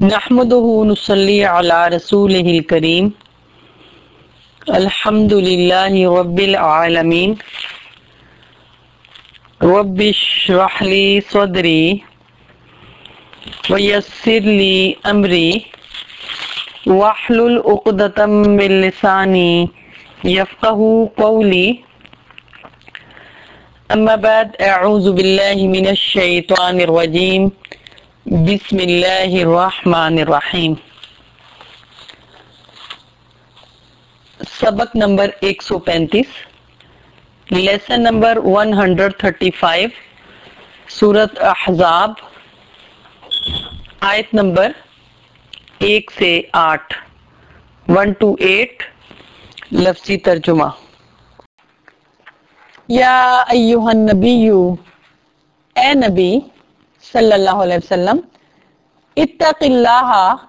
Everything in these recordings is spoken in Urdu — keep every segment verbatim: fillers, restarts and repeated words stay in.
نحمده نصلي على رسوله الكريم الحمد لله رب العالمين رب اشرح لي صدري ويسر لي أمري واحلل عقدة من لساني يفقهوا قولي أما بعد أعوذ بالله من الشيطان الرجيم بسم اللہ الرحمن الرحیم۔ سبق نمبر ایک سو پینتیس، lesson number one hundred thirty five, سورت احزاب، آیت نمبر ایک سے آٹھ، ون ٹو ایٹ، لفظی ترجمہ۔ یا ایہا النبی، اے نبی صلی اللہ علیہ وسلم، اتق اللہ،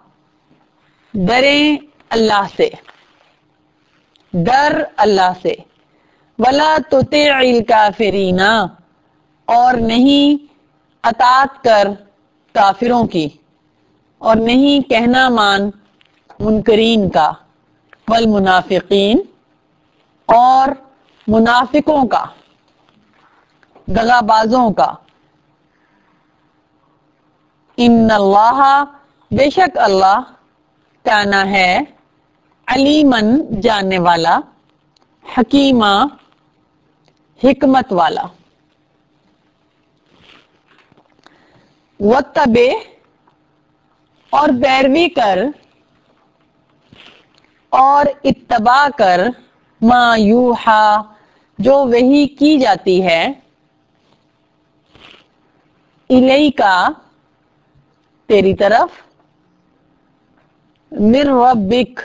ڈریں اللہ سے، ڈر اللہ سے، ولا تطع الکافرین، اور نہیں اطاعت کر کافروں کی، اور نہیں کہنا مان منکرین کا، والمنافقین، اور منافقوں کا، دغا بازوں کا، ان اللہ، بے شک اللہ، کانا ہے، علیمن، جاننے والا، حکیمہ، حکمت والا۔ واتبع، اور پیروی کر، اور اتباع کر، ما یوحا، جو وحی کی جاتی ہے، الیکا، تیری طرف، من ربک،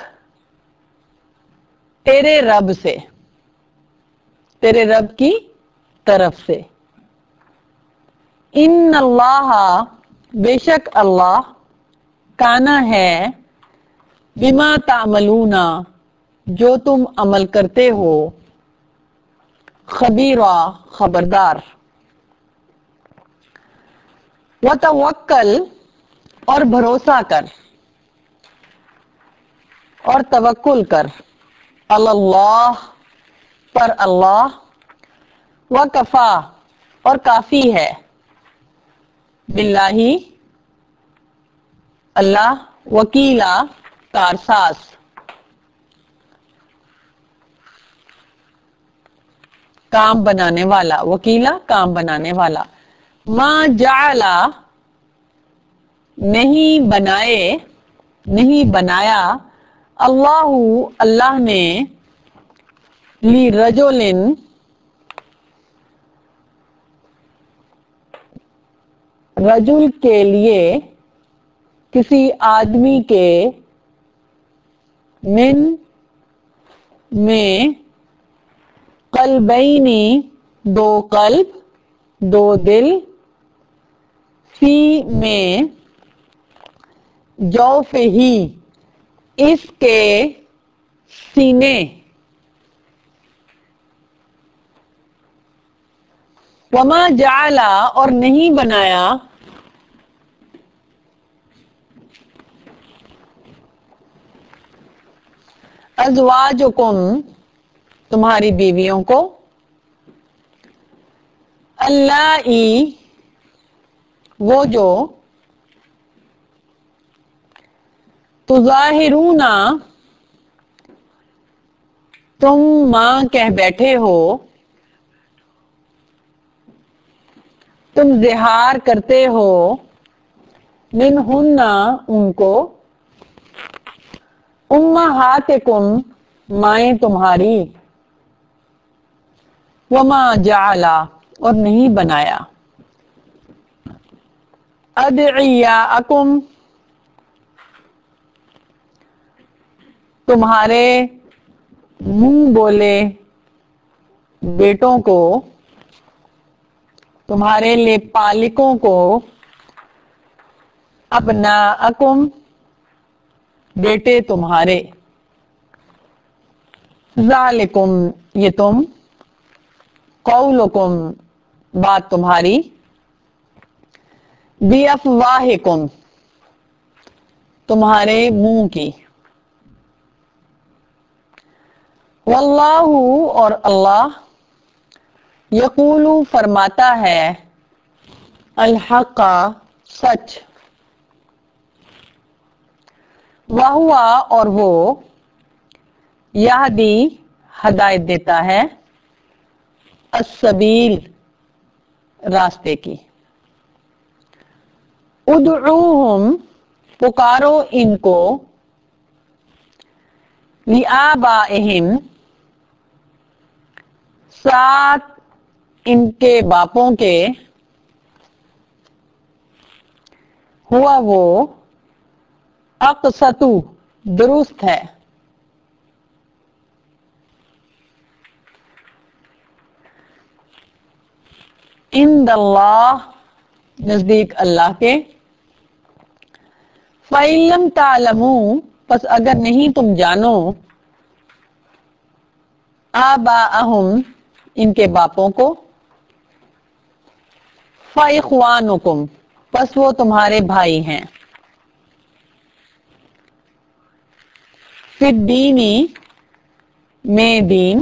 تیرے رب سے، تیرے رب کی طرف سے۔ ان اللہ، بے شک اللہ، کانا ہے، بما تعملون، جو تم عمل کرتے ہو، خبیرا، خبردار۔ وتوکل، اور بھروسہ کر، اور توکل کر، اللہ، پر اللہ، وکفا، اور کافی ہے، باللہ، اللہ، وکیلا، کارساز۔ کام بنانے والا، وکیلا، کام بنانے والا۔ ما جعل، نہیں بنائے، نہیں بنایا، اللہ، اللہ نے، لرجل، رجل کے لیے، کسی آدمی کے، من، میں، قلبینی، دو قلب، دو دل، فی، میں، جوفہ، اس کے سینے، وما جعل، اور نہیں بنایا، ازواجکم، تمہاری بیویوں کو، اللائی، وہ جو، تظاہرون، تم ماں کہہ بیٹھے ہو، تم زہار کرتے ہو، منہن، ان کو، امہاتکم، مائیں تمہاری، وما جعل، اور نہیں بنایا، ادعیاءکم، تمہارے منہ بولے بیٹوں کو، تمہارے لبپالکوں کو، ابناءکم، بیٹے تمہارے، ذالکم، یہ تم، قولکم، بات تمہاری، بی افواہکم، تمہارے منہ کی. واللہ اور اللہ یقول فرماتا ہے الحق سچ. وہو اور وہ یہدی ہدایت دیتا ہے السبیل راستے کی. ادعوہم پکارو ان کو لآبائہم ساتھ ان کے باپوں کے ہوا وہ اقسط درست ہے. عند اللہ نزدیک اللہ کے. فَإِن لَّمْ تَعْلَمُوا پس اگر نہیں تم جانو آباءہم ان کے باپوں کو فَإِخْوَانُكُمْ پس وہ تمہارے بھائی ہیں. فِي الدِّینِ میں دین.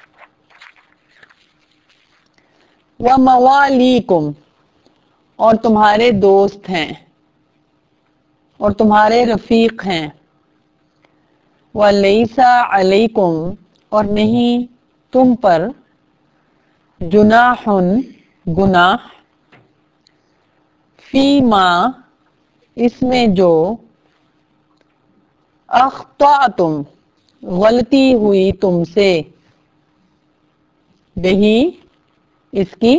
وَمَوَالِيكُمْ اور تمہارے دوست ہیں اور تمہارے رفیق ہیں. وَلَيْسَ عَلَيْكُمْ اور نہیں تم پر جناح گناہ فیما اس میں جو اخطأتم غلطی ہوئی تم سے بہی اس کی.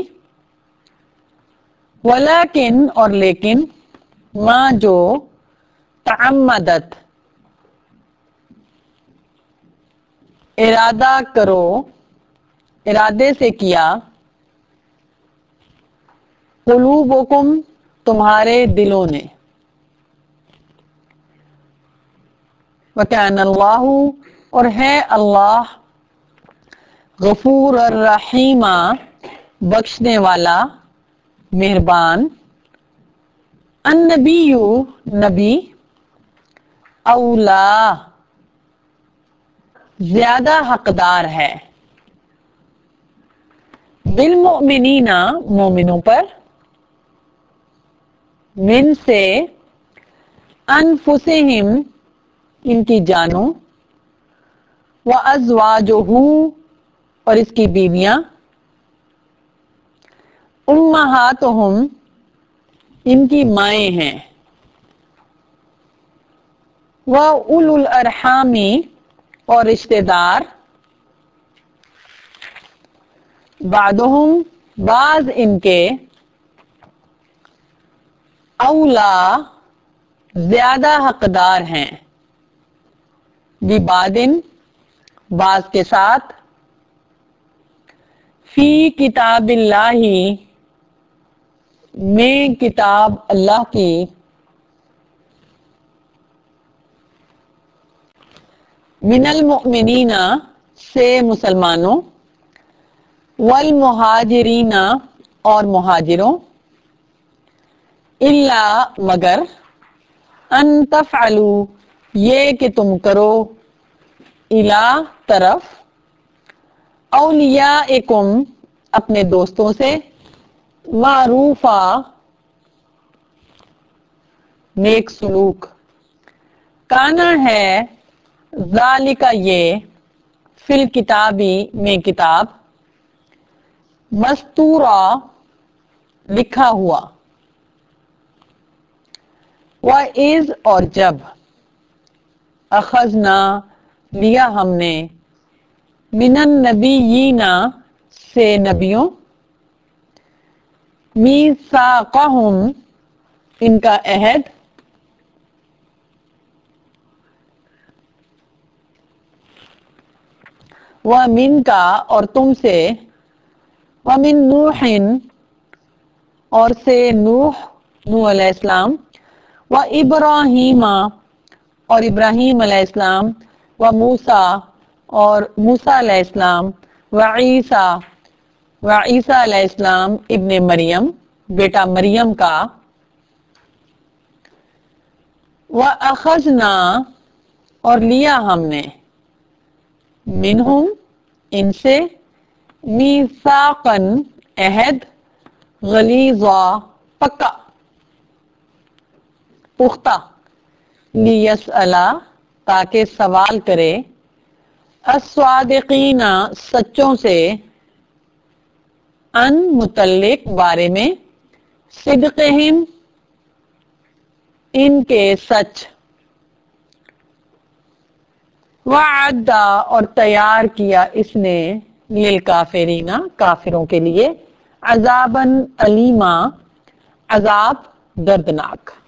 ولیکن اور لیکن ما جو تعمدت ارادہ کرو ارادے سے کیا قلوبکم تمہارے دلوں نے. وَكَانَ اللَّهُ اور ہے اللہ غفور الرحیم بخشنے والا مہربان. النبی نبی اولا زیادہ حقدار ہے بالمؤمنین مومنوں پر من سے انفسہم ان کی جانوں وازواجہ اور اس کی بیویاں امہاتہم ان کی مائیں ہیں. وَأُولُو الْأَرْحَامِ اور رشتہ دار بعضہم بعض ان کے اولا زیادہ حقدار ہیں ببعضٍ بعض کے ساتھ فی کتاب اللہ میں کتاب اللہ کی. من المؤمنین سے مسلمانوں والمہاجرین اور مہاجروں الا مگر ان تفعلوا یہ کہ تم کرو الی طرف اولیاءکم اپنے دوستوں سے معروفا نیک سلوک. کانا ہے ذالک یہ فی الکتابی میں کتاب مستورا لکھا ہوا. وَإِذْ اور جب اخذنا لیا ہم نے من النبیین سے نبیوں میثاقہم ان کا عہد ومن کا اور تم سے ومن نوح اور سے نوح نوح علیہ السلام و ابراہیم اور ابراہیم علیہ السلام و موسیٰ اور موسیٰ علیہ السلام و عیسیٰ و عیسیٰ علیہ السلام ابن مریم بیٹا مریم کا وَأَخَذْنَا اور لیا ہم نے منہم ان سے میثاقاً عہد غلیظا پکا پختہ لیسألا تاکہ سوال کرے الصادقین سچوں سے ان متعلق بارے میں صدقہم ان کے سچ وَعَدَّ اور تیار کیا اس نے للکافرین کافروں کے لیے عذاباً علیما عذاب دردناک